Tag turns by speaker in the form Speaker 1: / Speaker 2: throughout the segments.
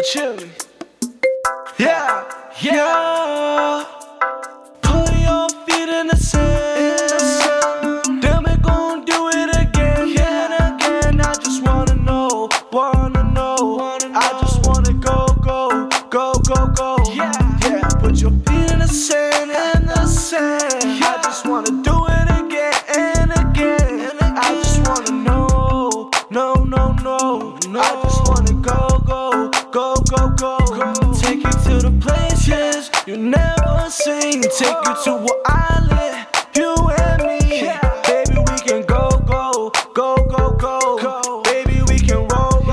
Speaker 1: chill me. Yeah, yeah. Put your feet in the sand. Damn it, gon' do it again, yeah, again. I just wanna know. I just wanna go. Yeah, yeah. Put your feet in the sand, I just wanna do it again and again. I just wanna know. I just wanna go. Take you to the places you never seen. Take you to where I live, you and me. Baby, we can go. Baby, we can roll.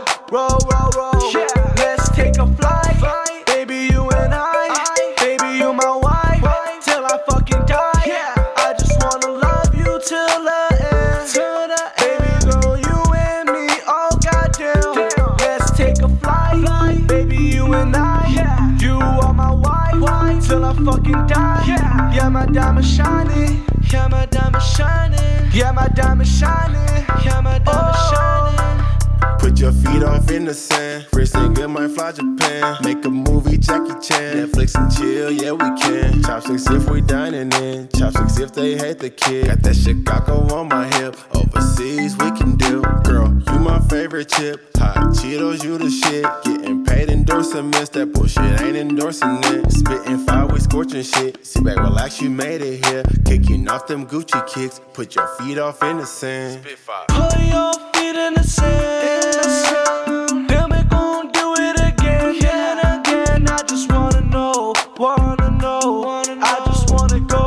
Speaker 1: Let's take a flight. Baby, you and I. Baby, you my wife till I fucking die. I just wanna love you till the end. Baby girl, you and me, oh goddamn. Let's take a flight. Baby, you and I. You are my wife till I fucking die. Yeah, my diamond shining. Yeah, my diamond shining. Yeah, my diamond shining. Yeah, my diamond shining.
Speaker 2: Put your feet off in the sand. First nigga might fly Japan. Make a movie, Jackie Chan. Netflix and chill, yeah we can. Chopsticks if we dining in. Chopsticks if they hate the kid. Got that Chicago on my hip. Overseas we can do. Girl, you my favorite chip. Hot Cheetos, you the shit. Getting paid endorsements. That bullshit ain't endorsing it. Spitting fire, we scorching shit. Sit back, relax, you made it here. Kicking off them Gucci kicks. Put your feet off in the sand.
Speaker 1: Put your feet in the sand. Damn it, gon' do it again, yeah, again. I just wanna know. I just wanna go.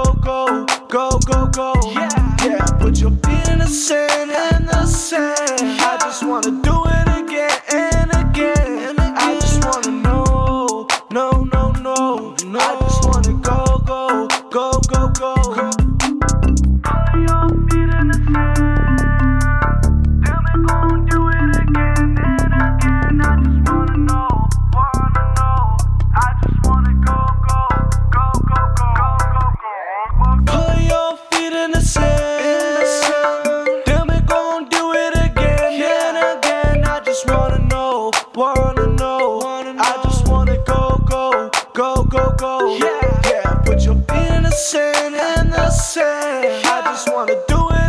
Speaker 1: Yeah, put your feet in the sand, I just wanna do it again and again. I just wanna know. I just wanna go. I just wanna go. Yeah, put your feet in the sand, I just wanna do it